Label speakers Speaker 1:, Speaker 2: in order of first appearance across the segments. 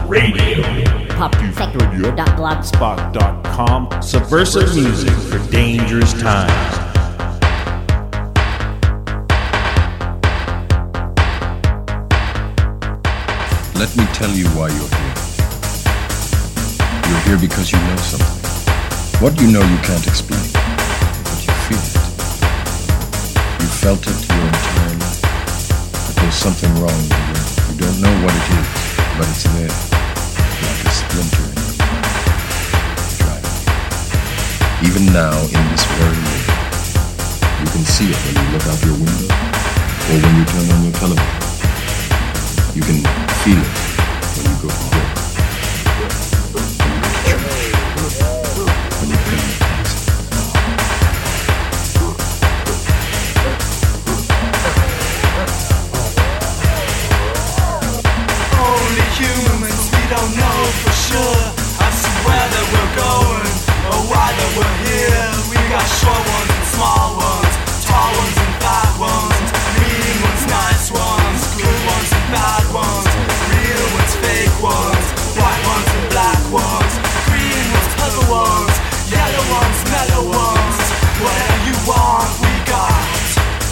Speaker 1: Radio.
Speaker 2: PopFactRadio.blogspot.com. Subversive music for dangerous times.
Speaker 3: Let me tell you why you're here. You're here because you know something. What you know you can't explain, but you feel it. You felt it your entire life. That there's something wrong with the world. You don't know what it is, but it's there, like a splinter in your mind. Driving you. Even now, in this very way, you can see it when you look out your window, or when you turn on your television. You can feel it when you go to work, when you go to church, when you come to taxi.
Speaker 4: Only humans, we don't know for sure as to where that we're going or why that we're here. We got short ones and small ones, tall ones and fat ones, mean ones, nice ones, good ones and bad ones, real ones, fake ones, white ones and black ones, green ones, puzzle ones, yellow ones, mellow ones. Whatever you want, we got.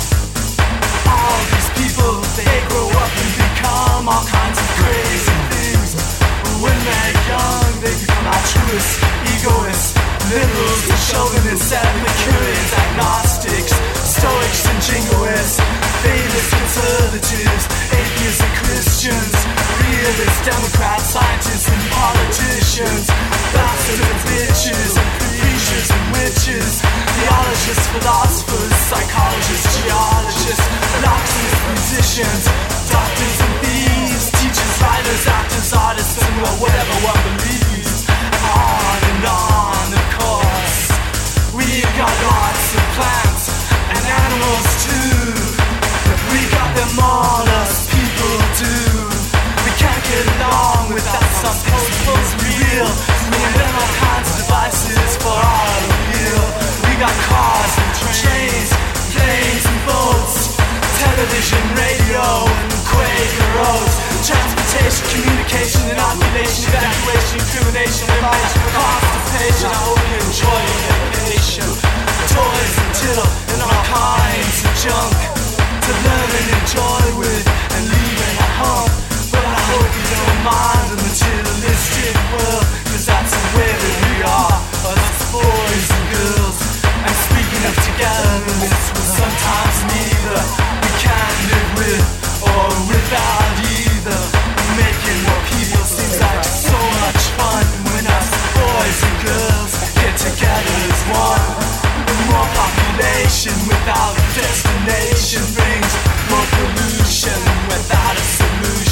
Speaker 4: All these people, they grow up and become all kinds of crazy things. When they're young, they become altruists, egoists, liberals and chauvinists, Epicureans, agnostics, stoics and jingoists, fatalists, conservatives, atheists and Christians, realists, Democrats, scientists and politicians, bastards and bitches, and preachers and witches, theologists, philosophers, psychologists, geologists, locksmiths, musicians, doctors and thieves, teachers, writers, actors, artists, and well, whatever one believes. And on, of course. We've got lots of plants and animals too. We got them all, us people do. We can't get along without some supposed real. We invent all kinds of devices for our appeal. We got cars and trains, planes and boats, television, radio and Quaker roads, transportation, communication, inoculation, evacuation, incrimination, information, constipation. I hope you enjoy your vacation. Toys and tittle and all kinds of junk to learn and enjoy with and leaving at home. But I hope you don't mind the materialistic world, cause that's the way that we are, us boys and girls. And speaking of togetherness, well sometimes neither. We can't live with or without either. Making more people seems like so much fun when us boys and girls get together as one. More population without a destination brings more pollution without a solution.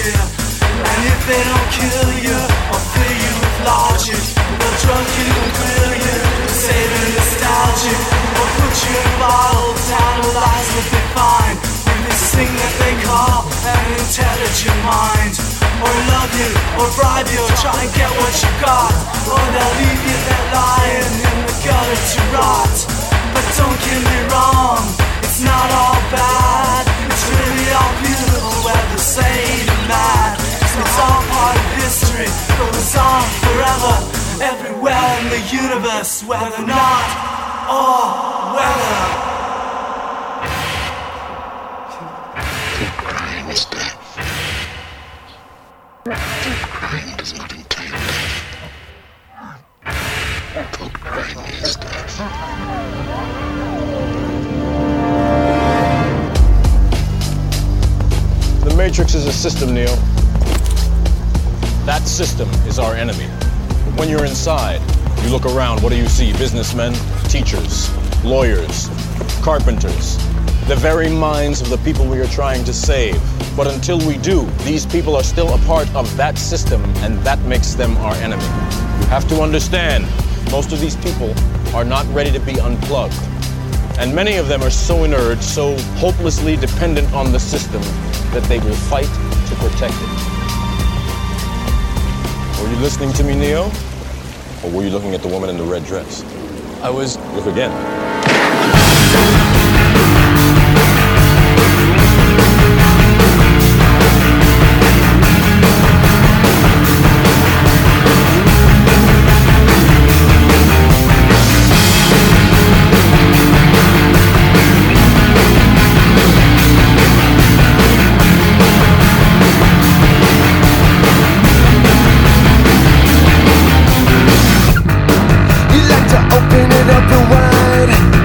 Speaker 4: here. And if they don't kill you or fill you with logic, they'll drunk you and grill you, say they're nostalgic, or put you in bottles, analyze what they find with this thing that they call an intelligent mind. Or love you, or bribe you, or try and get what you got. Or they'll leave you there lying in the gutter to rot. But don't get me wrong, it's not all bad. It's really all beautiful, whether sane or mad. It's all part of history, goes on forever, everywhere in the universe, whether not or whether.
Speaker 1: Crying is death. Crying does not entail death. For crying is death.
Speaker 5: The Matrix is a system, Neo. That system is our enemy. But when you're inside, you look around, what do you see? Businessmen, teachers, lawyers, carpenters, the very minds of the people we are trying to save. But until we do, these people are still a part of that system, and that makes them our enemy. You have to understand, most of these people are not ready to be unplugged. And many of them are so inert, so hopelessly dependent on the system, that they will fight to protect it. Were you listening to me, Neo? Or were you looking at the woman in the red dress?
Speaker 6: I was.
Speaker 5: Look again.
Speaker 7: Open it up and wide.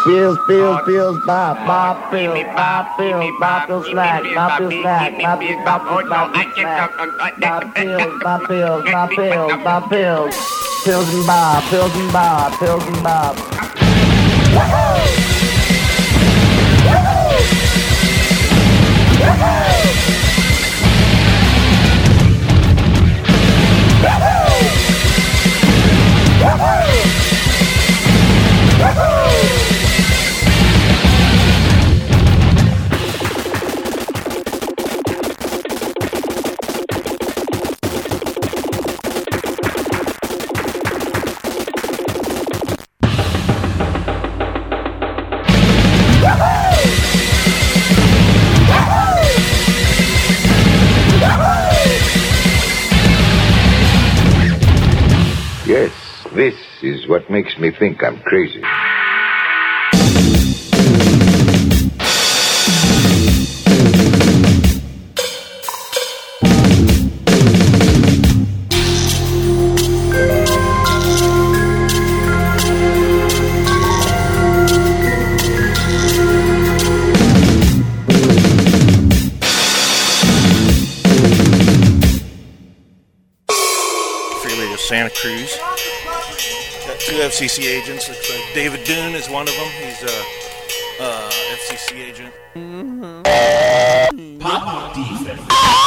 Speaker 6: Pills, bop, bop, pills, bop, pills, bop, pills, slack, bop, pills, slack, bop, pills, bop, pills, bop, pills, slack, bop, pills, bop, pills, bop, pills, bop, pills, pills and bop, pills and bop, pills and bop. Woohoo! Woohoo! Woohoo!
Speaker 1: Yes, this is what makes me think I'm crazy.
Speaker 2: Santa Cruz. Got two FCC agents. Looks like David Dune is one of them. He's a FCC agent.
Speaker 7: Pop Defense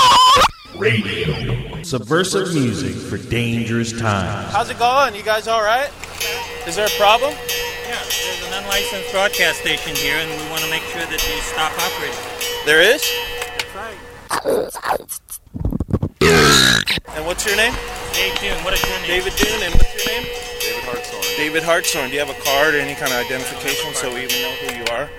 Speaker 7: Radio.
Speaker 2: Subversive music for dangerous times.
Speaker 8: How's it going? You guys all right? Is there a problem?
Speaker 9: Yeah, there's an unlicensed broadcast station here, and we want to make sure that these stop operating.
Speaker 8: There is?
Speaker 9: That's right.
Speaker 8: And what's your name?
Speaker 9: Dave Dune. What is your name?
Speaker 8: David Dune. And what's your name?
Speaker 5: David Hartshorn.
Speaker 8: David Hartshorn. Do you have a card or any kind of identification so we even know who you are?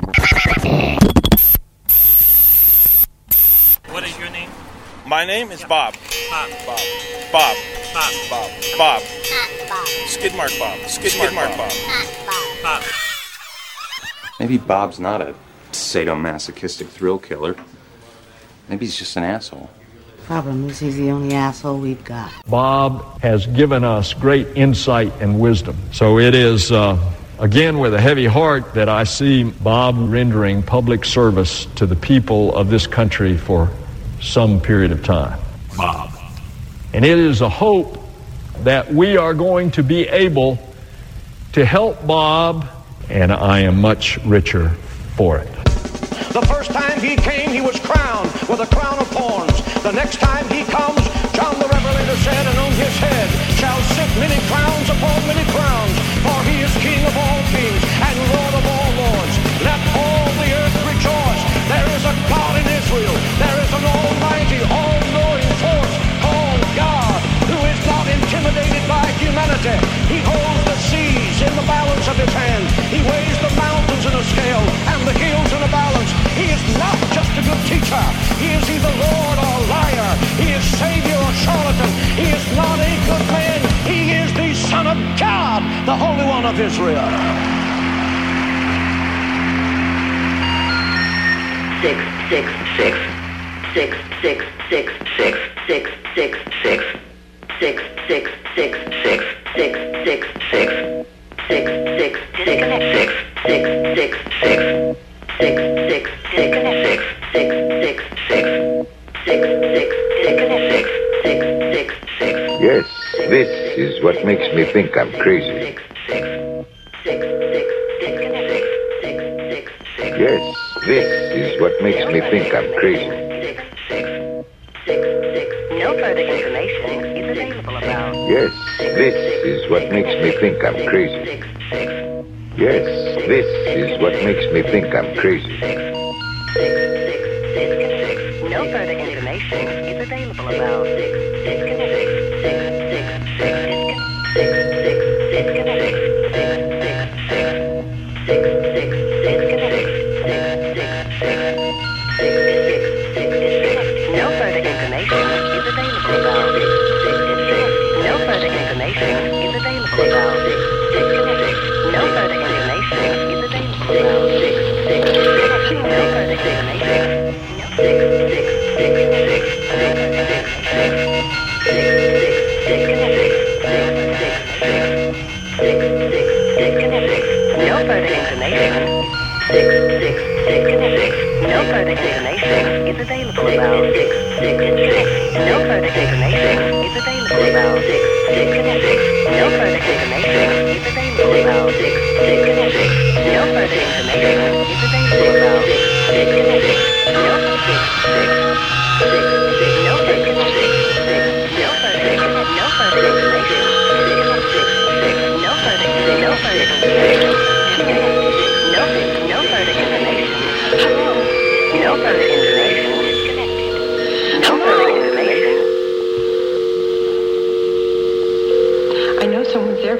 Speaker 9: What is your name?
Speaker 8: My name is Bob.
Speaker 9: Bob.
Speaker 8: Bob. Bob.
Speaker 9: Bob.
Speaker 8: Bob. Bob. Skidmark Bob. Skidmark Bob.
Speaker 9: Bob.
Speaker 10: Maybe Bob's not a sadomasochistic thrill killer. Maybe he's just an asshole.
Speaker 11: Problem is, he's the only asshole we've got.
Speaker 12: Bob has given us great insight and wisdom. So it is, again, with a heavy heart that I see Bob rendering public service to the people of this country for some period of time.
Speaker 7: Bob.
Speaker 12: And it is a hope that we are going to be able to help Bob, and I am much richer for it.
Speaker 13: The first time he came, he was crowned with a crown of thorns. The next time he comes, John the Revelator said, and on his head shall sit many crowns upon many crowns. For he is King of all kings and Lord of all lords. Let all the earth rejoice. There is a God in Israel. There is an almighty, all-knowing force called God, who is not intimidated by humanity. He holds the seas in the balance of his hand. He weighs the mountains in a scale and the hills in a balance. He is not just a good teacher. He is either Lord or liar. He is Savior or charlatan. He is not a good man. He is the Son of God, the Holy One of Israel.
Speaker 14: 6 6 6 6 6 6 6 6 6 6 6 6 6 6 6 6 6 6 6 6 6 6
Speaker 1: Yes, this is what makes me think I'm crazy. Yes, this is what makes me think I'm crazy.
Speaker 14: No further information is available about.
Speaker 1: Yes, this is what makes me think I'm crazy. Yes, this is what makes me think I'm crazy.
Speaker 14: No further information is available about. No further information is available about. No further information is available about. No further information is available about. No further information.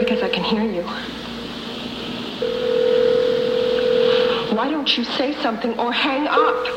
Speaker 7: because I can hear you. Why don't you say something or hang up?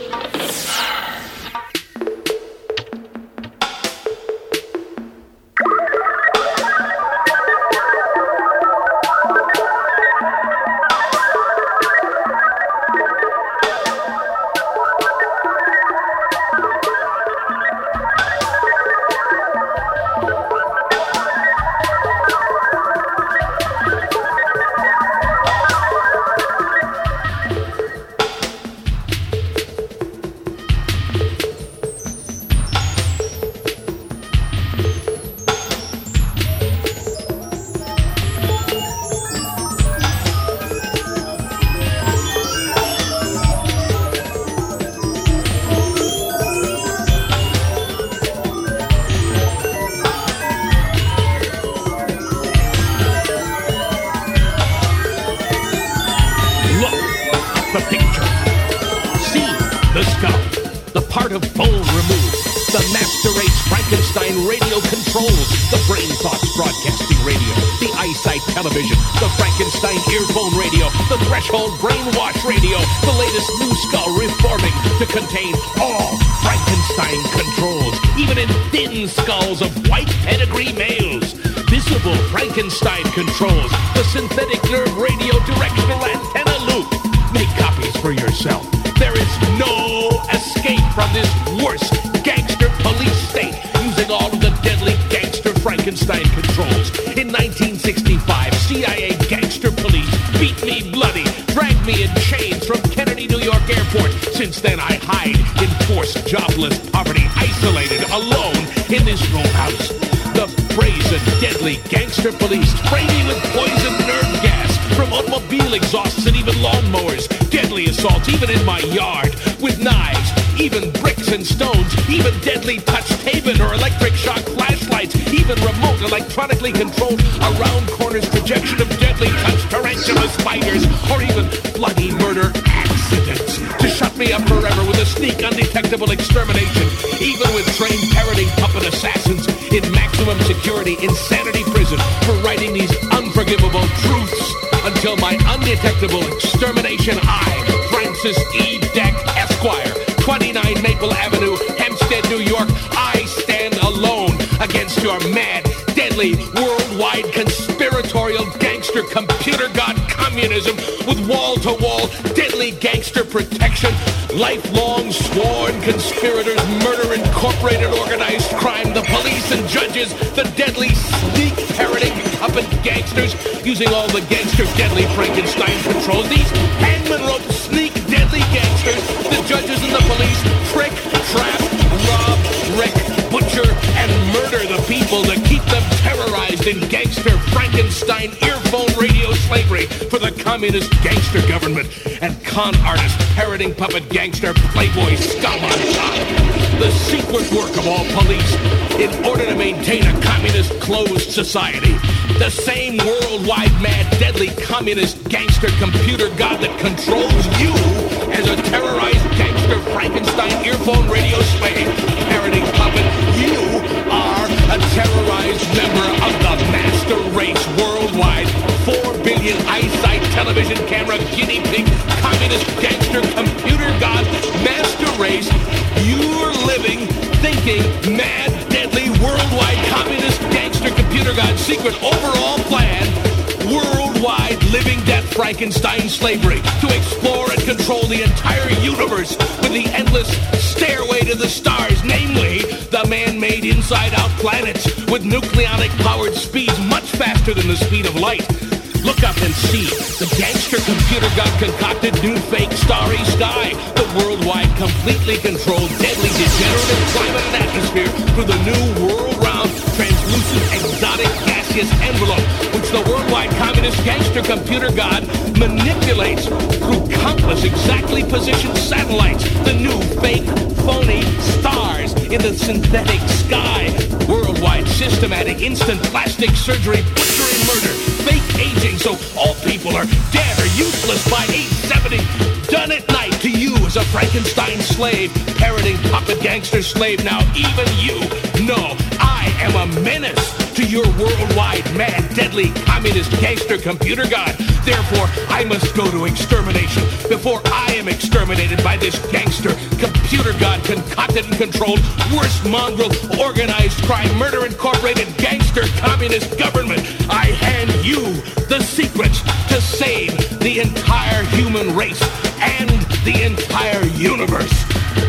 Speaker 15: Television, the Frankenstein earphone radio, the Threshold brainwash radio, the latest new skull reforming to contain all Frankenstein controls, even in thin skulls of white pedigree males. Visible Frankenstein controls, the synthetic nerve radio directional antenna loop. Make copies for yourself. There is no escape from this worst gangster police state using all of the deadly gangster Frankenstein controls. In 1965, CIA gangster police beat me bloody, dragged me in chains from Kennedy, New York airport. Since then, I hide in forced, jobless poverty, isolated, alone in this row house. The brazen, deadly gangster police spray me with poison nerve gas from automobile exhausts and even lawnmowers. Deadly assault even in my yard with knives, even bricks and stones, even deadly touch Taban or electric shock flashlights, even remote electronically controlled around corners projection of deadly touch tarantula spiders, or even bloody murder accidents to shut me up forever with a sneak undetectable extermination, even with trained parroting puppet assassins in maximum security insanity prison for writing these unforgivable truths until my undetectable extermination I, Francis E. Deck, Esquire, 29 Maple Avenue, Hempstead, New York, I stand alone against your mad, deadly, worldwide conspiratorial gangster computer god communism with wall-to-wall deadly gangster protection, lifelong sworn conspirators, murder incorporated organized crime, the police and judges, the deadly sneak parroting puppet gangsters using all the gangster deadly Frankenstein controls, these hangman rope sneak deadly gangsters, the judges and the police trick, trap, rob, wreck, butcher, and murder the people to keep them terrorized in gangster Frankenstein earphone radio slavery for the communist gangster government and con artist, parroting puppet gangster playboy scum on top. The secret work of all police in order to maintain a communist closed society. The same worldwide mad deadly communist gangster computer god that controls you as a terrorized gangster Frankenstein earphone radio slave, parroting puppet. You are a terrorized member of the master race worldwide, 4 billion eyesight television camera guinea pig communist gangster computer god master race. You're living, thinking, mad, deadly, worldwide communist gangster computer god secret overall plan, worldwide living death Frankenstein slavery to explore and control the entire universe with the endless stairway to the stars, namely the man-made inside-out planets with nucleonic powered speeds much faster than the speed of light. Look up and see the gangster computer god concocted new fake starry sky, the worldwide completely controlled deadly degenerative climate and atmosphere through the new world-round translucent exotic gaseous envelope, which the worldwide communist gangster computer god manipulates through countless exactly positioned satellites, the new fake phony stars in the synthetic sky, worldwide systematic instant plastic surgery, butchery, murder, fake aging so all people are dead or useless by 870. Done at night to you as a Frankenstein slave, parroting puppet gangster slave. Now even you know I am a menace to your worldwide, mad, deadly, communist, gangster computer god. Therefore, I must go to extermination before I am exterminated by this gangster, computer god, concocted and controlled, worst mongrel, organized crime, murder incorporated, gangster, communist government. I hand you the secrets to save the entire human race and the entire universe.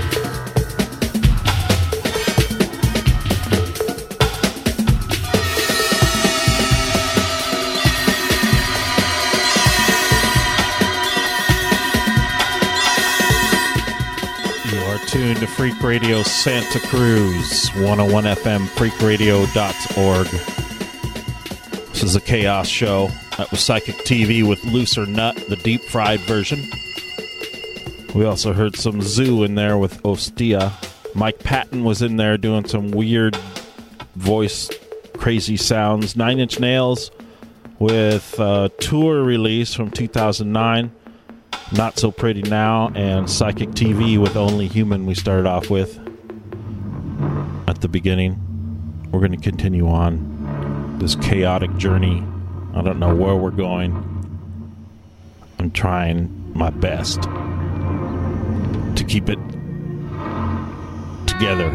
Speaker 16: Tuned to Freak Radio Santa Cruz, 101 FM, freakradio.org. This is a Chaos Show. That was Psychic TV with Loose or Nut, the deep fried version. We also heard some Zoo in there with Ostia. Mike Patton was in there doing some weird voice, crazy sounds. 9 Inch Nails with a tour release from 2009. Not So Pretty Now, and Psychic TV with Only Human we started off with at the beginning. We're going to continue on this chaotic journey. I don't know where we're going. I'm trying my best to keep it together.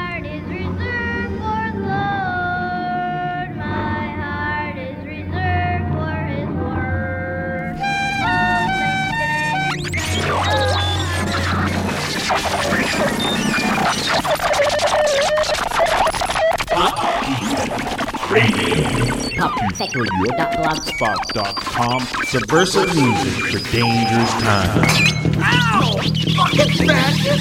Speaker 17: PopRadio.blogspot.com. Subversive music for dangerous times.
Speaker 4: Ow! Fucking fascist!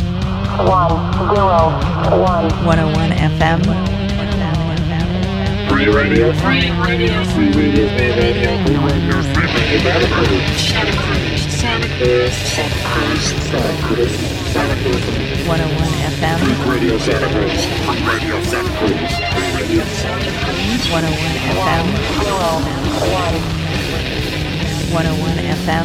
Speaker 18: FM.
Speaker 4: Free radio. Free radio. Free radio. Free radio. Free radio. Free radio. Santa Cruz. Santa Cruz. Santa Cruz. Santa Cruz. Santa Cruz.
Speaker 18: 101 FM.
Speaker 4: Free radio Santa Cruz. Free radio Santa Cruz. Free radio Santa Cruz.
Speaker 18: 101 FM. 101 FM.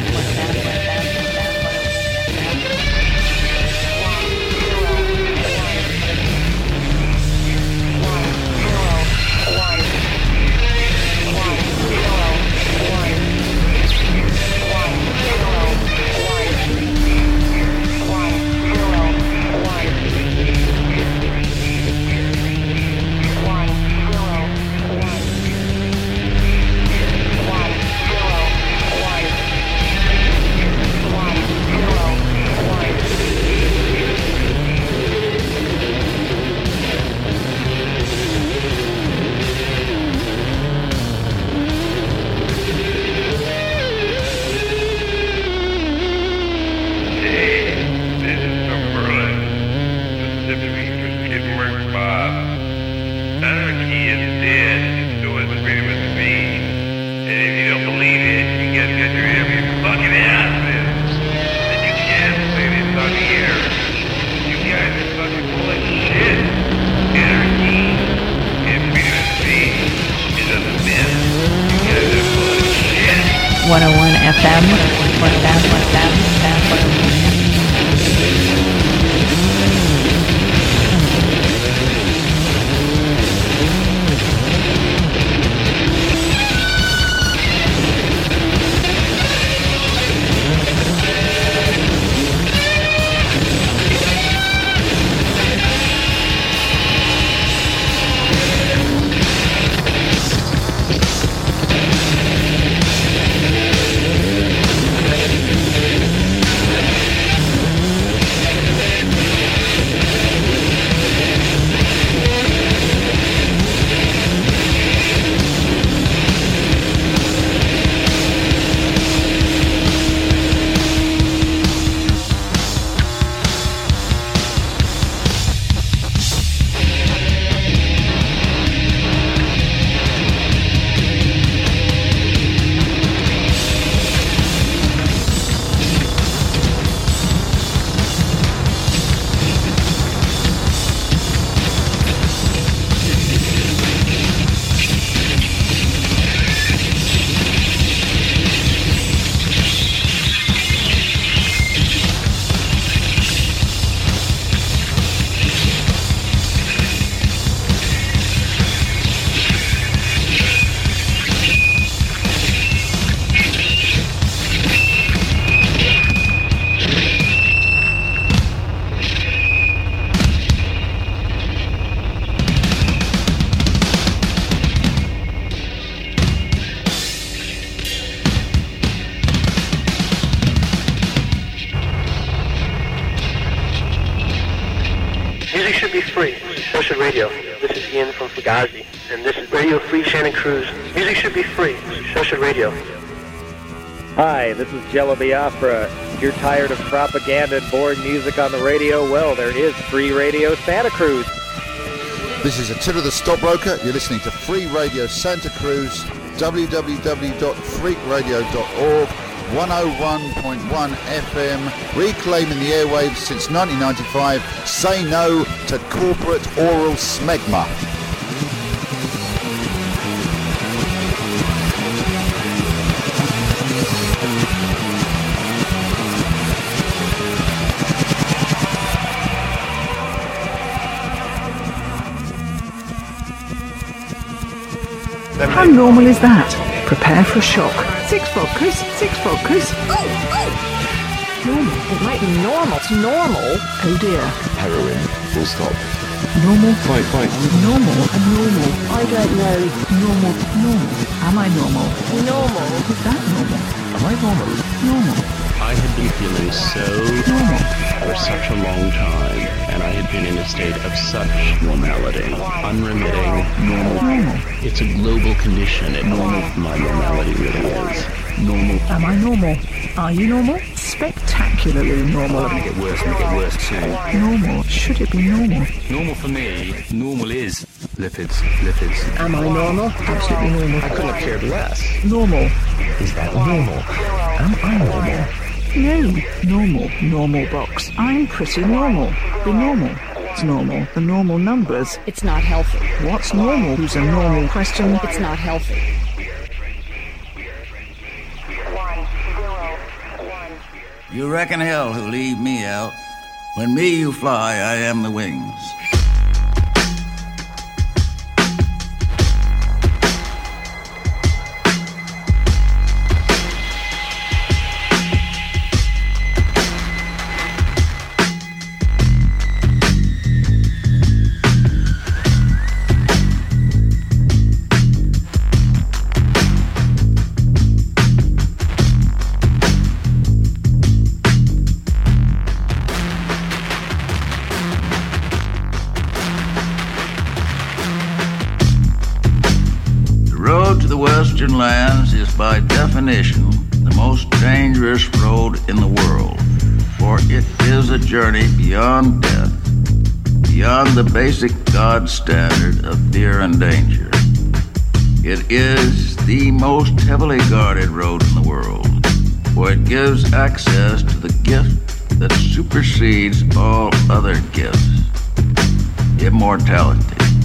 Speaker 19: Hi, this is Jello Biafra. If you're tired of propaganda and boring music on the radio, well, there is Free Radio Santa Cruz.
Speaker 20: This is Attila the Stockbroker. You're listening to Free Radio Santa Cruz, www.freakradio.org, 101.1 FM, reclaiming the airwaves since 1995. Say no to corporate oral smegma.
Speaker 21: How normal is that? Prepare for a shock. 6 vodkas, 6 vodkas. Normal. It might be normal. It's normal. Oh dear.
Speaker 3: Heroin. Full stop.
Speaker 21: Normal.
Speaker 3: Quite.
Speaker 21: Normal. Abnormal. I don't know. Normal. Am I normal? Normal. Is that normal?
Speaker 3: Am I normal?
Speaker 21: Normal.
Speaker 22: I had been feeling so
Speaker 21: normal
Speaker 22: for such a long time, and I had been in a state of such normality, unremitting, normal. It's a global condition. My normality really is.
Speaker 21: Normal. Am I normal? Are you normal? Spectacular. particularly normal?
Speaker 22: Make it worse too.
Speaker 21: Normal? Should it be normal?
Speaker 22: Normal for me, normal is lipids.
Speaker 21: Am I normal? Absolutely normal.
Speaker 22: I couldn't have cared less.
Speaker 21: Normal.
Speaker 22: Is that normal?
Speaker 21: Am I normal? Yay, normal box. I'm pretty normal. The normal. It's normal. The normal numbers.
Speaker 2: It's not healthy.
Speaker 21: What's normal? Who's a normal question?
Speaker 2: It's not healthy.
Speaker 6: You reckon hell who leave me out. When me you fly, I am the wings. Western lands is by definition the most dangerous road in the world, for it is a journey beyond death, beyond the basic God standard of fear and danger. It is the most heavily guarded road in the world, for it gives access to the gift that supersedes all other gifts, immortality.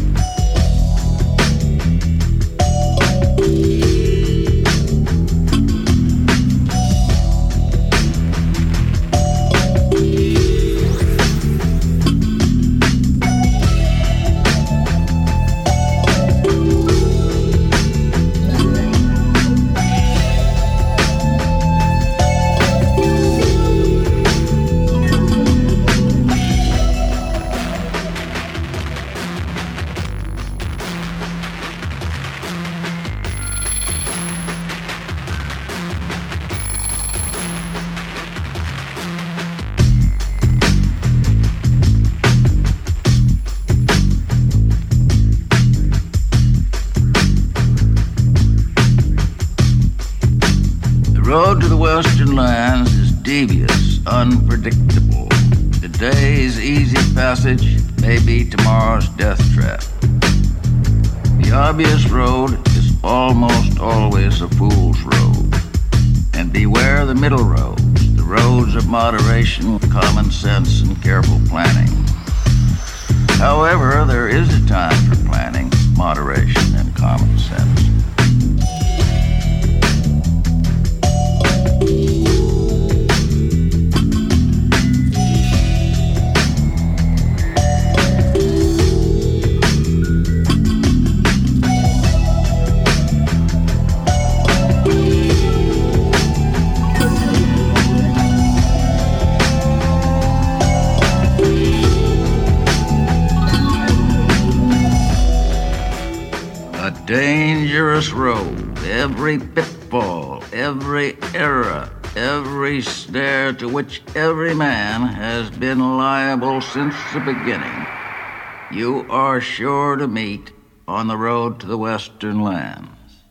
Speaker 6: The road to the Western lands is devious, unpredictable. Today's easy passage may be tomorrow's death trap. The obvious road is almost always a fool's road. And beware the middle roads, the roads of moderation, common sense, and careful planning. However, there is a time for planning, moderation, and common sense. Dangerous road, every pitfall, every error, every snare to which every man has been liable since the beginning, you are sure to meet on the road to the Western lands.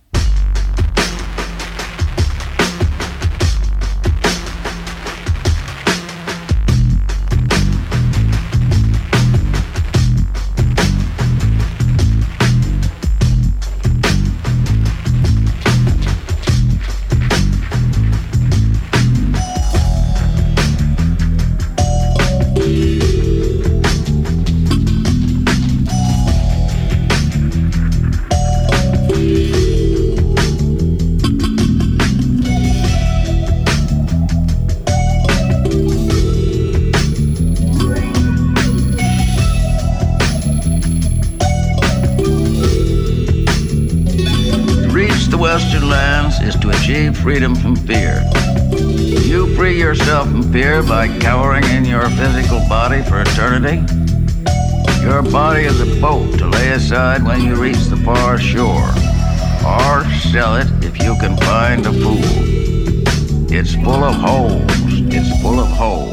Speaker 6: Western lands is to achieve freedom from fear. You free yourself from fear by cowering in your physical body for eternity. Your body is a boat to lay aside when you reach the far shore, or sell it if you can find a fool. It's full of holes. It's full of holes.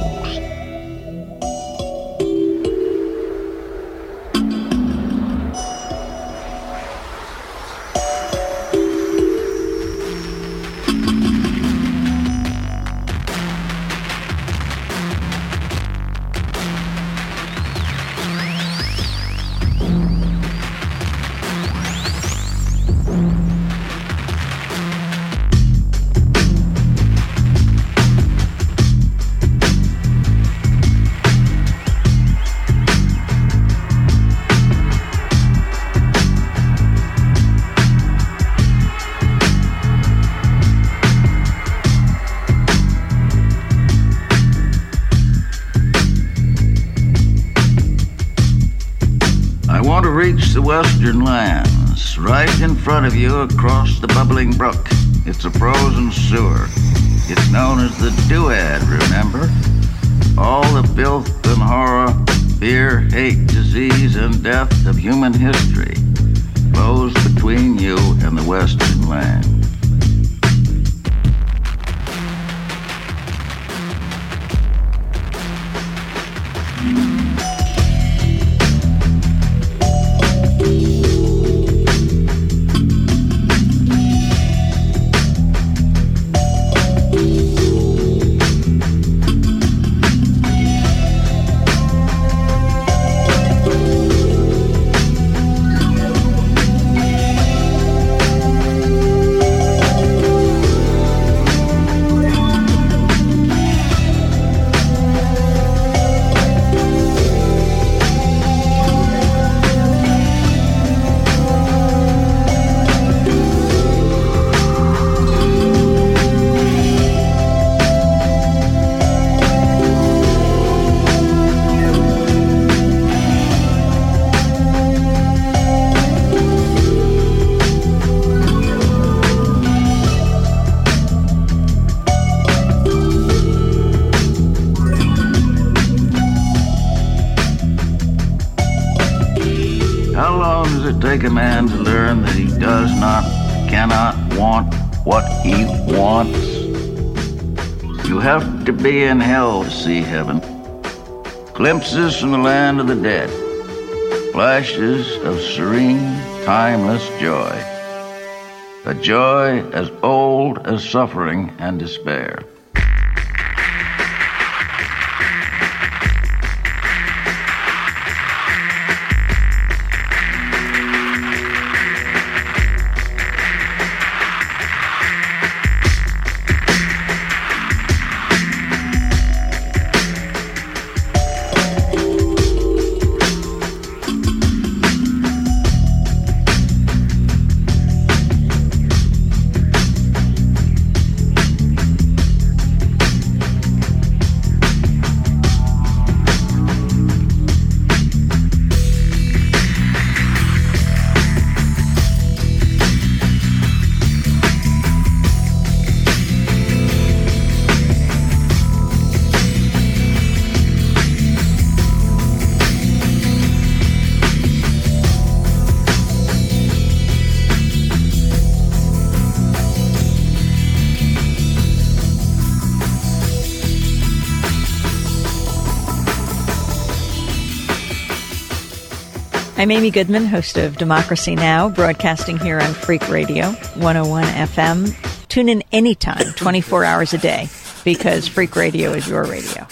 Speaker 6: reached the western lands. Right in front of you across the bubbling brook, it's a frozen sewer. It's known as the Duad, remember? All the filth and horror, fear, hate, disease, and death of human history flows between you and the western land. Take a man to learn that he cannot want what he wants. You have to be in hell to see heaven. Glimpses from the land of the dead. Flashes of serene, timeless joy. A joy as old as suffering and despair.
Speaker 18: I'm Amy Goodman, host of Democracy Now!, broadcasting here on Freak Radio 101 FM. Tune in anytime, 24 hours a day, because Freak Radio is your radio.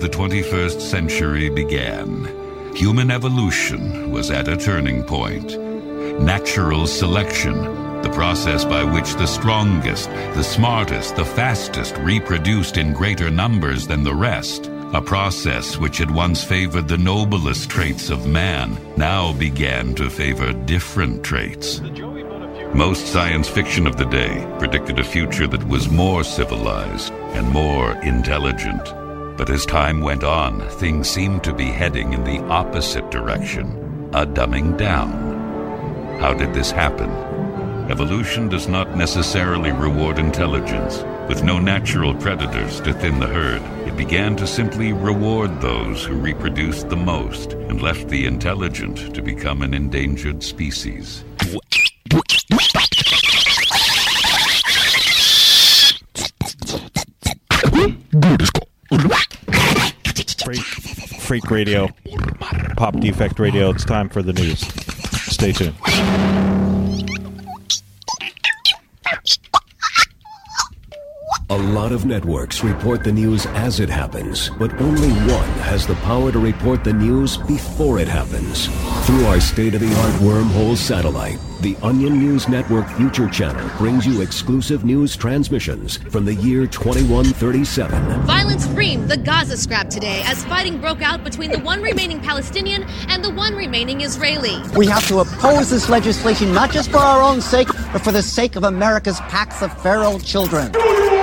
Speaker 2: the 21st century began. Human evolution was at a turning point. Natural selection, the process by which the strongest, the smartest, the fastest reproduced in greater numbers than the rest, a process which had once favored the noblest traits of man, now began to favor different traits. Most science fiction of the day predicted a future that was more civilized and more intelligent. But as time went on, things seemed to be heading in the opposite direction, a dumbing down. How did this happen? Evolution does not necessarily reward intelligence. With no natural predators to thin the herd, it began to simply reward those who reproduced the most and left the intelligent to become an endangered species.
Speaker 16: Freak Radio, Pop Defect Radio, it's time for the news. Stay tuned.
Speaker 5: A lot of networks report the news as it happens, but only one has the power to report the news before it happens. Through our state-of-the-art wormhole satellite, the Onion News Network Future Channel brings you exclusive news transmissions from the year 2137.
Speaker 23: Violence screamed the Gaza scrap today as fighting broke out between the one remaining Palestinian and the one remaining Israeli.
Speaker 24: We have to oppose this legislation not just for our own sake, but for the sake of America's packs of feral children.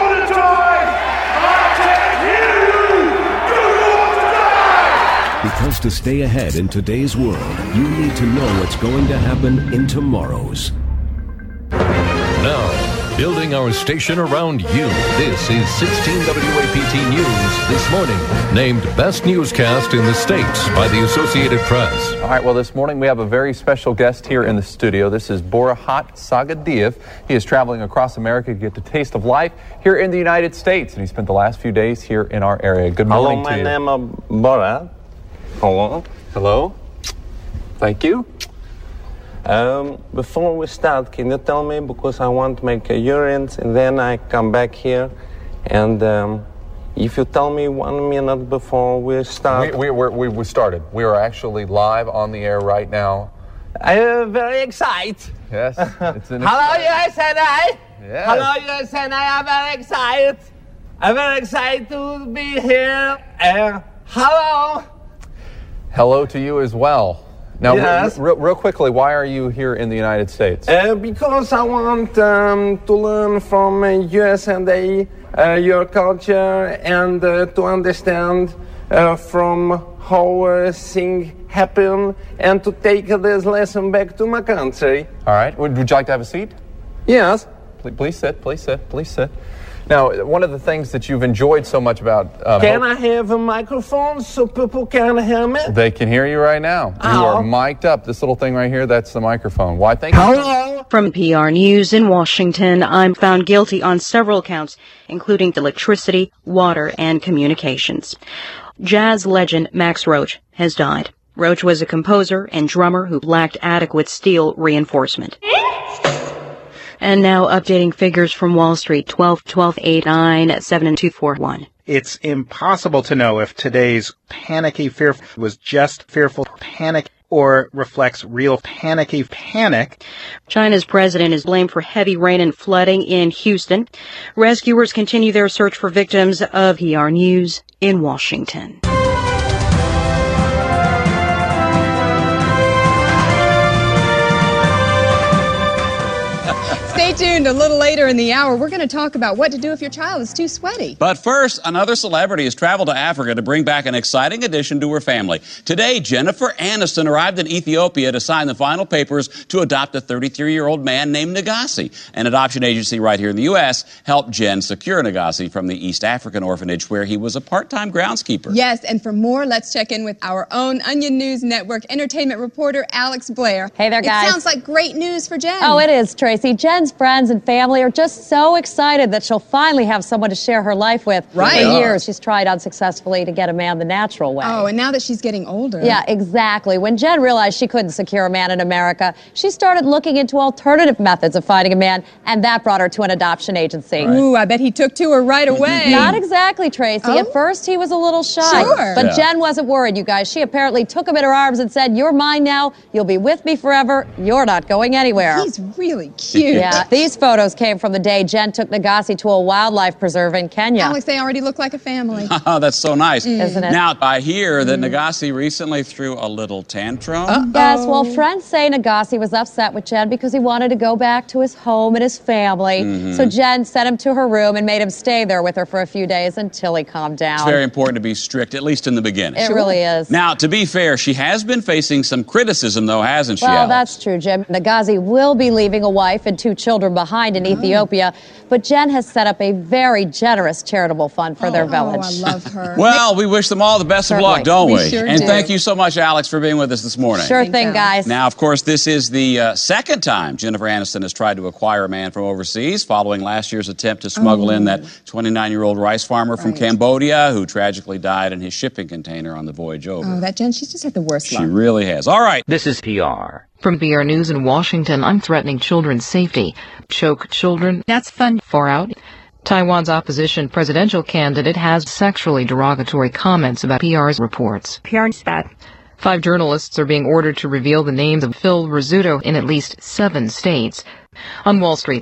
Speaker 5: Because to stay ahead in today's world, you need to know what's going to happen in tomorrow's.
Speaker 25: Now, building our station around you, this is 16 WAPT News This Morning, named Best Newscast in the States by the Associated Press.
Speaker 26: All right, well, this morning we have a very special guest here in the studio. This is Borahat Sagadiyev. He is traveling across America to get the taste of life here in the United States, and he spent the last few days here in our area. Good morning to you.
Speaker 27: Hello, my name is Borat. Hello.
Speaker 26: Hello. Thank you.
Speaker 27: Before we start, can you tell me, because I want to make a urine and then I come back here, and if you tell me 1 minute before we start.
Speaker 26: We started. We are actually live on the air right now.
Speaker 27: I am very excited.
Speaker 26: Yes. It's an
Speaker 27: Hello, USA.
Speaker 26: Yes.
Speaker 27: Hello, USA. I'm very excited. I'm very excited to be here. Hello.
Speaker 26: Hello to you as well. Now,
Speaker 27: yes.
Speaker 26: real quickly, why are you here in the United States?
Speaker 27: Because I want to learn from USA, your culture, and to understand from how things happen, and to take this lesson back to my country.
Speaker 26: All right. Would you like to have a seat?
Speaker 27: Yes.
Speaker 26: Please sit. Please sit. Please sit. Now, one of the things that you've enjoyed so much about...
Speaker 27: can I have a microphone so people can hear me?
Speaker 26: They can hear you right now.
Speaker 27: Oh.
Speaker 26: You are mic'd up. This little thing right here, that's the microphone. Why, thank you.
Speaker 27: Hello.
Speaker 28: From PR News in Washington, I'm found guilty on several counts, including electricity, water, and communications. Jazz legend Max Roach has died. Roach was a composer and drummer who lacked adequate steel reinforcement. And now updating figures from Wall Street, 12-12-89-7241.
Speaker 29: It's impossible to know if today's panicky fear was just fearful panic or reflects real panicky panic.
Speaker 28: China's president is blamed for heavy rain and flooding in Houston. Rescuers continue their search for victims of PR News in Washington.
Speaker 30: Stay tuned. A little later in the hour, we're going to talk about what to do if your child is too sweaty.
Speaker 31: But first, another celebrity has traveled to Africa to bring back an exciting addition to her family. Today, Jennifer Aniston arrived in Ethiopia to sign the final papers to adopt a 33-year-old man named Nagasi. An adoption agency right here in the U.S. helped Jen secure Nagasi from the East African orphanage where he was a part-time groundskeeper.
Speaker 30: Yes, and for more, let's check in with our own Onion News Network entertainment reporter, Alex Blair.
Speaker 32: Hey there, guys.
Speaker 30: It sounds like great news for Jen.
Speaker 32: Oh, it is, Tracy. Jen's
Speaker 1: friends and family are just so excited that she'll finally have someone to share her life with.
Speaker 30: Right.
Speaker 1: For years, she's tried unsuccessfully to get a man the natural way.
Speaker 30: Oh, and now that she's getting older.
Speaker 1: Yeah, exactly. When Jen realized she couldn't secure a man in America, she started looking into alternative methods of finding a man, and that brought her to an adoption agency.
Speaker 30: Right. Ooh, I bet he took to her right away.
Speaker 1: Not exactly, Tracy.
Speaker 30: Oh?
Speaker 1: At first, he was a little shy.
Speaker 30: Sure.
Speaker 1: But
Speaker 26: Yeah.
Speaker 1: Jen wasn't worried, you guys. She apparently took him in her arms and said, "You're mine now. You'll be with me forever. You're not going anywhere."
Speaker 30: He's really cute.
Speaker 1: Yeah. These photos came from the day Jen took Nagasi to a wildlife preserve in Kenya.
Speaker 30: Alex, they already look like a family.
Speaker 31: Oh, that's so nice.
Speaker 1: Isn't it?
Speaker 31: Now, I hear that Nagasi recently threw a little tantrum.
Speaker 1: Yes, well, friends say Nagasi was upset with Jen because he wanted to go back to his home and his family. So Jen sent him to her room and made him stay there with her for a few days until he calmed down.
Speaker 31: It's very important to be strict, at least in the beginning.
Speaker 1: It really is.
Speaker 31: Now, to be fair, she has been facing some criticism, though, hasn't she,
Speaker 1: Well,
Speaker 31: Alex?
Speaker 1: that's true, Jim. Nagasi will be leaving a wife and 2 children behind in Ethiopia, but Jen has set up a very generous charitable fund for their village.
Speaker 30: Oh, I love her.
Speaker 31: Well, we wish them all the best of
Speaker 1: Certainly.
Speaker 31: luck, don't we?
Speaker 30: We sure
Speaker 31: And
Speaker 30: do.
Speaker 31: thank you so much, Alex, for being with us this morning.
Speaker 1: Sure thing, guys.
Speaker 31: Now, of course, this is the second time Jennifer Aniston has tried to acquire a man from overseas following last year's attempt to smuggle in that 29-year-old rice farmer from Cambodia who tragically died in his shipping container on the voyage over.
Speaker 30: Oh, that Jen, she's just had the worst
Speaker 31: She
Speaker 30: luck.
Speaker 31: really has. All right.
Speaker 7: This is PR. From BR News in Washington, I'm threatening children's safety. Choke children. That's fun. Far out. Taiwan's opposition presidential candidate has sexually derogatory comments about PR's reports. PR's bad. 5 journalists are being ordered to reveal the names of Phil Rizzuto in at least 7 states. On Wall Street,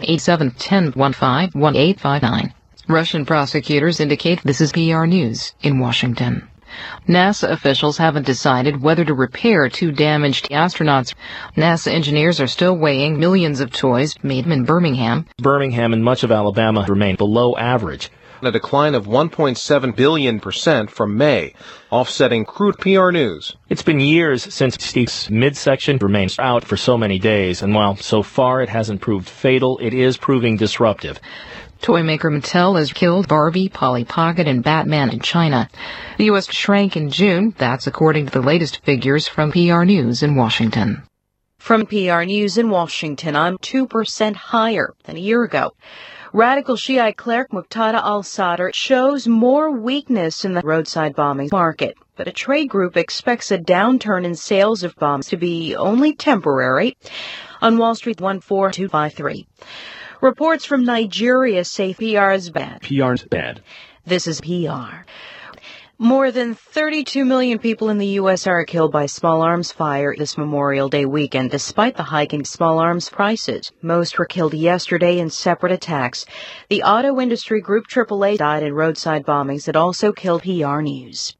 Speaker 7: 8710151859. Russian prosecutors indicate this is PR News in Washington. NASA officials haven't decided whether to repair 2 damaged astronauts. NASA engineers are still weighing millions of toys made in Birmingham.
Speaker 8: Birmingham and much of Alabama remain below average. A decline of 1.7 billion% from May, offsetting crude PR News. It's been years since Steve's midsection remains out for so many days, and while so far it hasn't proved fatal, it is proving disruptive.
Speaker 7: Toy maker Mattel has killed Barbie, Polly Pocket, and Batman in China. The U.S. shrank in June. That's according to the latest figures from PR News in Washington.
Speaker 28: From PR News in Washington, I'm 2% higher than a year ago. Radical Shiite cleric Muqtada al-Sadr shows more weakness in the roadside bombing market, but a trade group expects a downturn in sales of bombs to be only temporary. On Wall Street, 14253. Reports from Nigeria say PR is bad.
Speaker 8: PR's bad.
Speaker 28: This is PR. More than 32 million people in the U.S. are killed by small arms fire this Memorial Day weekend, despite the hike in small arms prices. Most were killed yesterday in separate attacks. The auto industry group AAA died in roadside bombings that also killed PR News.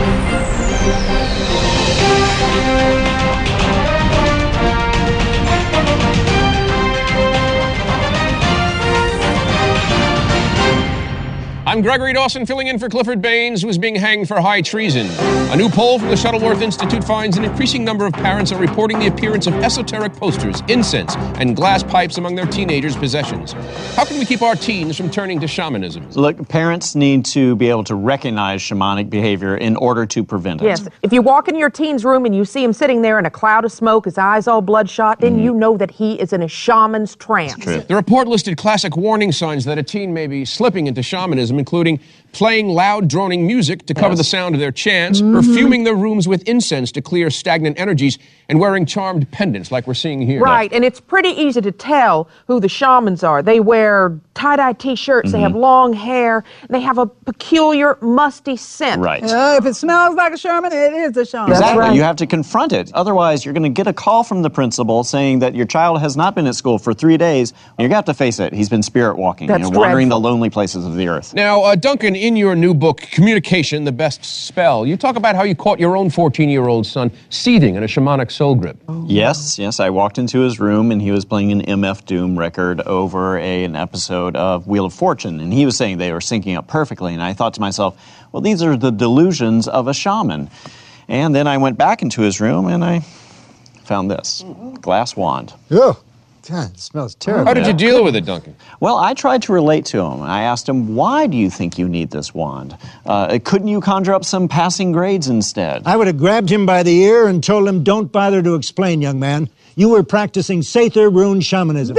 Speaker 9: I'm Gregory Dawson, filling in for Clifford Baines, who is being hanged for high treason. A new poll from the Shuttleworth Institute finds an increasing number of parents are reporting the appearance of esoteric posters, incense, and glass pipes among their teenagers' possessions. How can we keep our teens from turning to shamanism?
Speaker 10: Look, parents need to be able to recognize shamanic behavior in order to prevent it.
Speaker 11: Yes, if you walk in your teen's room and you see him sitting there in a cloud of smoke, his eyes all bloodshot, then you know that he is in a shaman's trance.
Speaker 9: The report listed classic warning signs that a teen may be slipping into shamanism, including playing loud, droning music to cover the sound of their chants, perfuming their rooms with incense to clear stagnant energies, and wearing charmed pendants like we're seeing here.
Speaker 11: Right, and it's pretty easy to tell who the shamans are. They wear tie-dye T-shirts, they have long hair, and they have a peculiar, musty scent.
Speaker 10: Right.
Speaker 12: If it smells like a shaman, it is a shaman.
Speaker 10: Exactly.
Speaker 11: right.
Speaker 10: You have to confront it. Otherwise, you're going to get a call from the principal saying that your child has not been at school for 3 days. You're going to have to face it. He's been spirit walking,
Speaker 11: That's
Speaker 10: wandering
Speaker 11: dreadful.
Speaker 10: the lonely places of the earth.
Speaker 9: Now, Duncan, in your new book, Communication, The Best Spell, you talk about how you caught your own 14-year-old son seething in a shamanic soul grip.
Speaker 10: Yes. I walked into his room and he was playing an MF Doom record over an episode of Wheel of Fortune, and he was saying they were syncing up perfectly, and I thought to myself, well, these are the delusions of a shaman. And then I went back into his room and I found this glass wand.
Speaker 13: Oh, God, it smells terrible.
Speaker 9: How did you deal with it, Duncan?
Speaker 10: Well, I tried to relate to him. I asked him, why do you think you need this wand? Couldn't you conjure up some passing grades instead?
Speaker 13: I would have grabbed him by the ear and told him, don't bother to explain, young man. You were practicing Sather rune shamanism.
Speaker 11: That's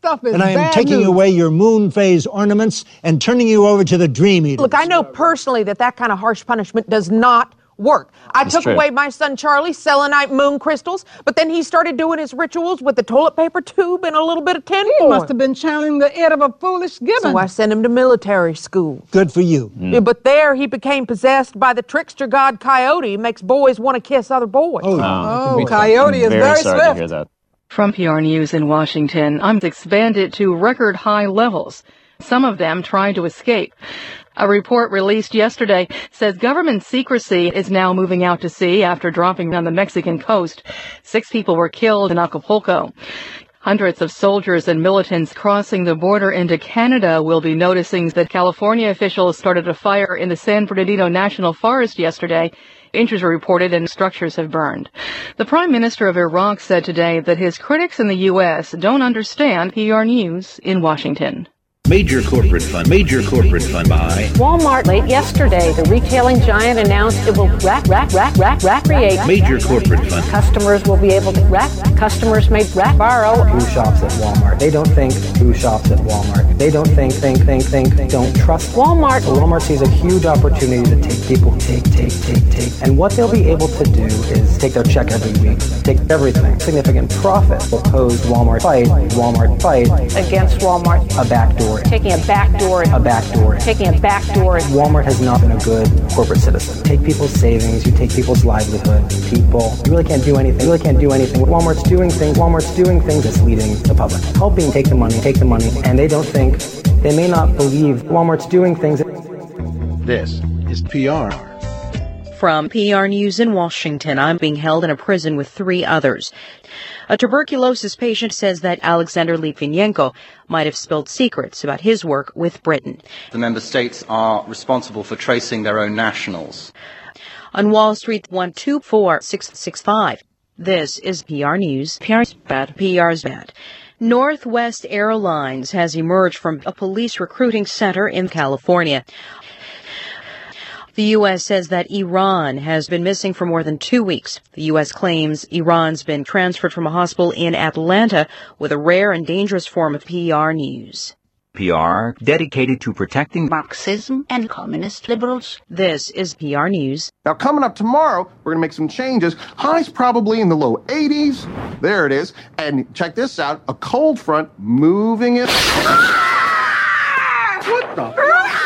Speaker 12: stuff is
Speaker 13: And I am
Speaker 12: bad
Speaker 13: taking
Speaker 12: news.
Speaker 13: away your moon phase ornaments and turning you over to the Dream Eaters.
Speaker 11: Look, I know personally that kind of harsh punishment does not work. I took away my son Charlie's selenite moon crystals, but then he started doing his rituals with the toilet paper tube and a little bit of tinfoil.
Speaker 12: He must have been channeling the id of a foolish gibbon.
Speaker 11: So I sent him to military school.
Speaker 13: Good for you.
Speaker 11: Yeah, but there he became possessed by the trickster god Coyote, makes boys want to kiss other boys.
Speaker 12: Oh, Coyote is very
Speaker 10: sorry
Speaker 12: swift.
Speaker 10: to hear that.
Speaker 7: From PR News in Washington, I'm expanded to record high levels. Some of them trying to escape. A report released yesterday says government secrecy is now moving out to sea after dropping on the Mexican coast. 6 people were killed in Acapulco. Hundreds of soldiers and militants crossing the border into Canada will be noticing that California officials started a fire in the San Bernardino National Forest yesterday. Injuries were reported and structures have burned. The Prime Minister of Iraq said today that his critics in the U.S. don't understand PR News in Washington.
Speaker 3: Major corporate fund by
Speaker 4: Walmart. Late yesterday, the retailing giant announced it will recreate.
Speaker 3: Major corporate fund.
Speaker 4: Customers will be able to customers may borrow.
Speaker 6: Who shops at Walmart? They don't think who shops at Walmart. They don't think, don't trust
Speaker 4: Walmart.
Speaker 6: Walmart sees a huge opportunity to take people, take. And what they'll be able to do is take their check every week, take everything, significant profit. Opposed Walmart fight
Speaker 4: Against Walmart.
Speaker 6: A backdoor.
Speaker 4: Taking a backdoor. Taking a backdoor.
Speaker 6: Walmart has not been a good corporate citizen. Take people's savings, you take people's livelihood, you really can't do anything. Walmart's doing things that's leading the public. Helping take the money, and they may not believe Walmart's doing things.
Speaker 3: This is PR.
Speaker 28: From PR News in Washington, I'm being held in a prison with 3 others. A tuberculosis patient says that Alexander Litvinenko might have spilled secrets about his work with Britain.
Speaker 14: The member states are responsible for tracing their own nationals.
Speaker 28: On Wall Street, 124-665. This is PR News. PR's bad. Northwest Airlines has emerged from a police recruiting center in California. The U.S. says that Iran has been missing for more than 2 weeks. The U.S. claims Iran's been transferred from a hospital in Atlanta with a rare and dangerous form of PR News.
Speaker 15: PR dedicated to protecting
Speaker 17: Marxism and communist liberals.
Speaker 28: This is PR News.
Speaker 18: Now, coming up tomorrow, we're going to make some changes. Highs probably in the low 80s. There it is. And check this out. A cold front moving it. What the?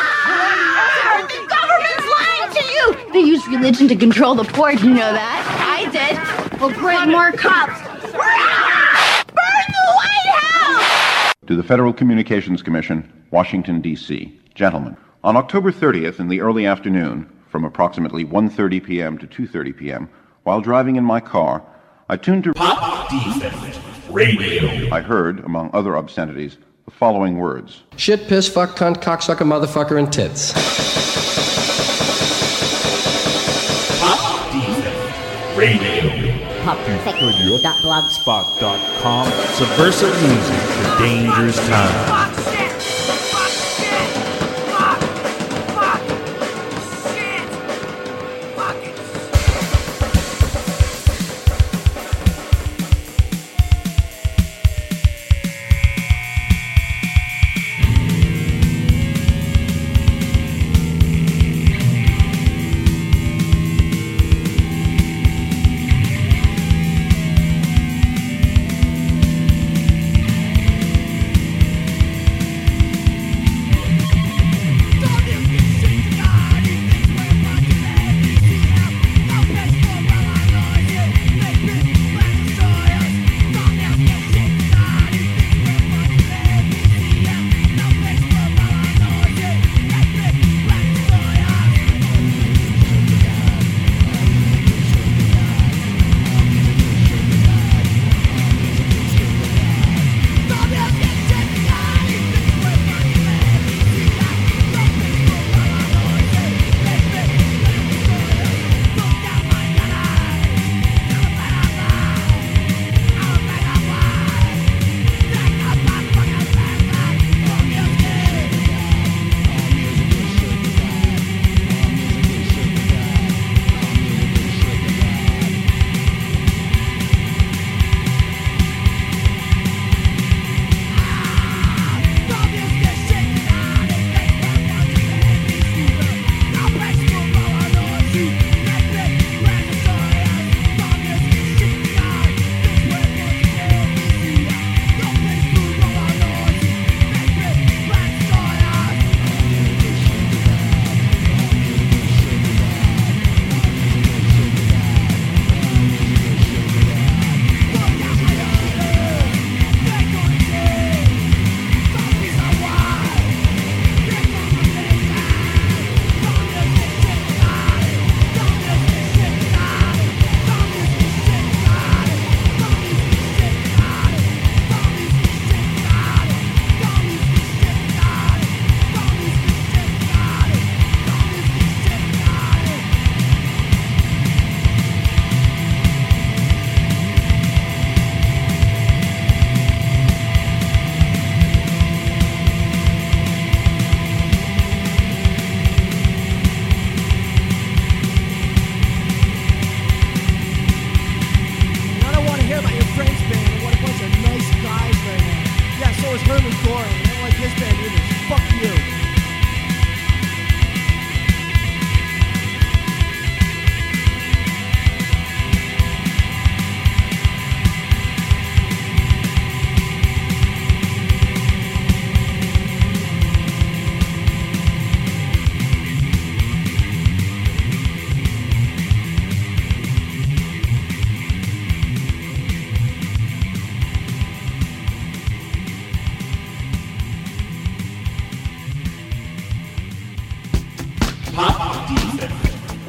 Speaker 17: They use religion to control the poor, do you know that? I did. We'll bring more cops. Burn the White House!
Speaker 19: To the Federal Communications Commission, Washington, D.C. Gentlemen, on October 30th in the early afternoon, from approximately 1:30 p.m. to 2:30 p.m., while driving in my car, I tuned to Pop Defense Radio. I heard, among other obscenities, the following words.
Speaker 20: Shit, piss, fuck, cunt, cocksucker, motherfucker, and tits.
Speaker 16: Radio. PopDefectRadio.blogspot.com. Subversive music for dangerous times.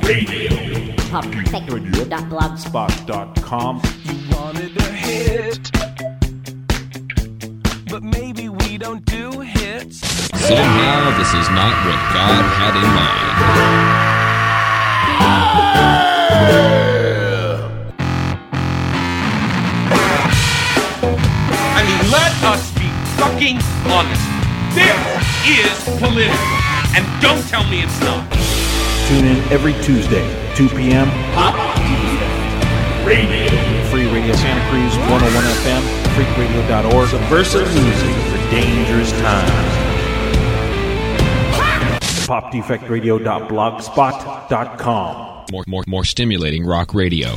Speaker 16: Radio.
Speaker 1: PopEffectRadio.blogspot.com.
Speaker 2: You wanted a hit, but maybe we don't do hits.
Speaker 9: Somehow this is not what God had in mind.
Speaker 2: I mean, let us be fucking honest. This is political, and don't tell me it's not.
Speaker 16: Tune in every Tuesday, 2 p.m.
Speaker 2: Pop
Speaker 16: Radio. Free Radio Santa Cruz, 101 FM, freakradio.org. Subversive music for dangerous times. PopDefectRadio.blogspot.com.
Speaker 9: More stimulating rock radio.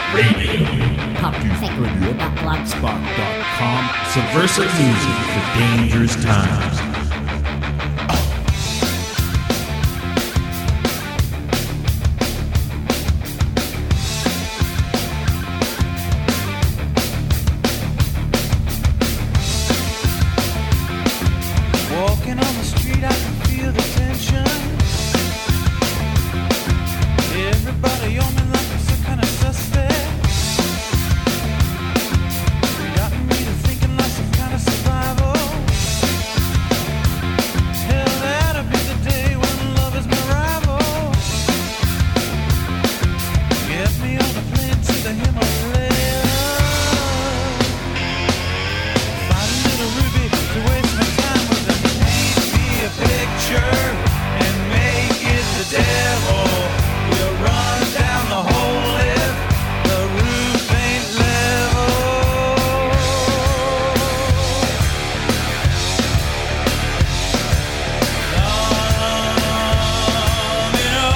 Speaker 16: PopMusicRadio.blogspot.com. Subversive music for dangerous times.
Speaker 1: Walking on the street, I can feel the tension. Everybody on me like I'm some kind of suspect. Got me to thinking like some kind of survival. Hell, that'll be the day when love is my rival. Get me on a plane to the Himalayas. Find a little ruby to waste my time with them. Paint me a picture and make it the devil. We'll run down the whole lift. The roof ain't level. Domino.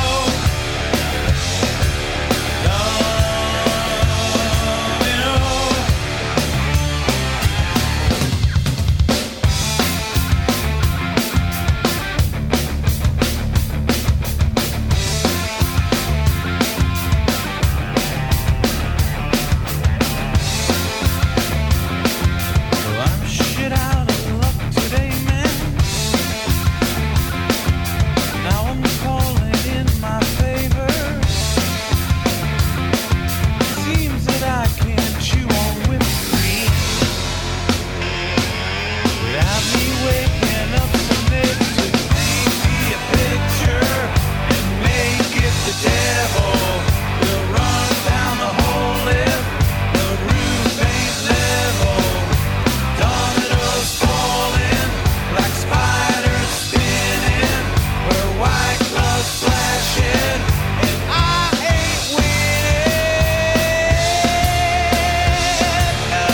Speaker 1: Well, I'm shit out of luck today, man. Now I'm calling in my favor. Seems that I can't chew on whipped cream without me waking up someday to paint me a picture and make it the devil. We'll run down the whole lift. The roof ain't level. Dominoes falling like spiders spinning. We're white gloves flashing, and I ain't winning. No.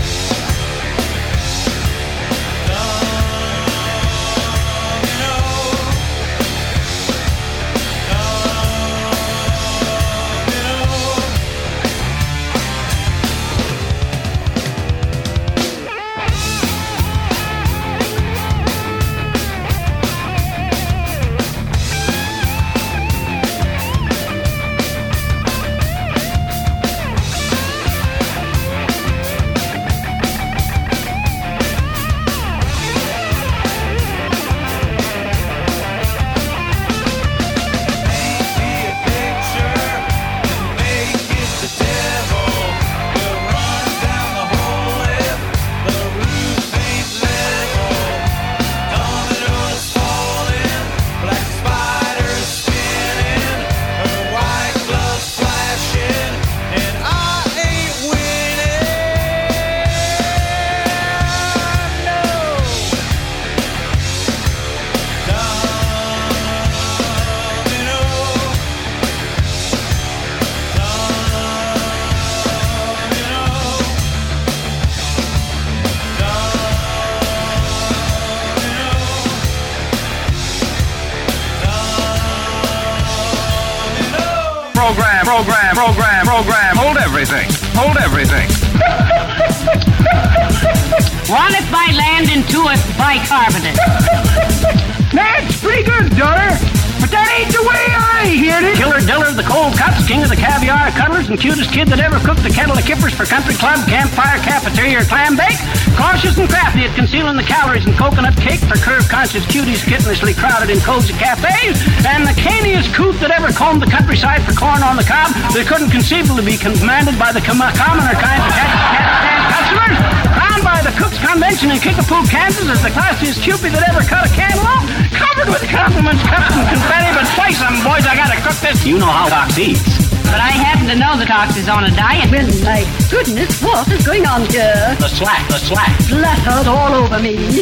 Speaker 5: Program. Hold everything.
Speaker 21: One if by land and two if by carbonate.
Speaker 5: That's pretty good, daughter. But that ain't the way I hear it.
Speaker 21: Killer Diller of the cold cuts, king of the caviar cutlers, and cutest kid that ever cooked the kettle of kippers for country club, campfire, cafeteria, or clam bake. Cautious and crafty at concealing the calories in coconut cake for curve-conscious cuties kittenously crowded in cozy cafes. And the canniest coot that ever combed the countryside for corn on the cob that couldn't conceivably be commanded by the commoner kinds of customers. Crowned by the Cook's Convention in Kickapoo, Kansas as the classiest Cupid that ever cut a cantaloupe. Covered with compliments, cups, and confetti, but say something, boys, I gotta cook this. You know how Cox eats. But I happen to know that Cox is on a diet.
Speaker 17: Well, my goodness, what is going on here?
Speaker 21: The slack.
Speaker 17: Splattered all over me.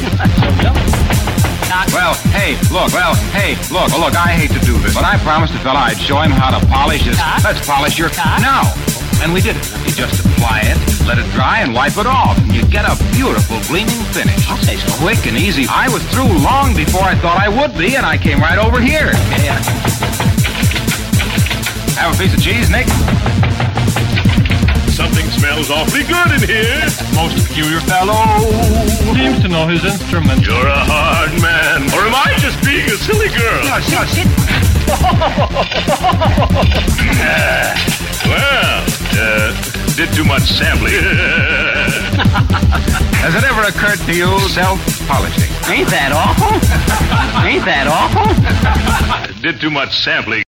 Speaker 5: Well, hey, look, I hate to do this, but I promised the fella I'd show him how to polish his... Let's polish your... Now! And we did it. You just apply it, let it dry, and wipe it off. And you get a beautiful, gleaming finish.
Speaker 21: I'll say so.
Speaker 5: Quick and easy. I was through long before I thought I would be, and I came right over here.
Speaker 21: Yeah.
Speaker 5: Have a piece of cheese, Nick?
Speaker 8: smells awfully good in here.
Speaker 5: Most peculiar fellow.
Speaker 8: Seems to know his instrument. You're a hard man. Or am I just being a silly girl?
Speaker 5: Sit.
Speaker 8: Did too much sampling.
Speaker 5: Has it ever occurred to you self-polishing?
Speaker 21: Ain't that awful? Ain't that awful?
Speaker 8: Did too much sampling.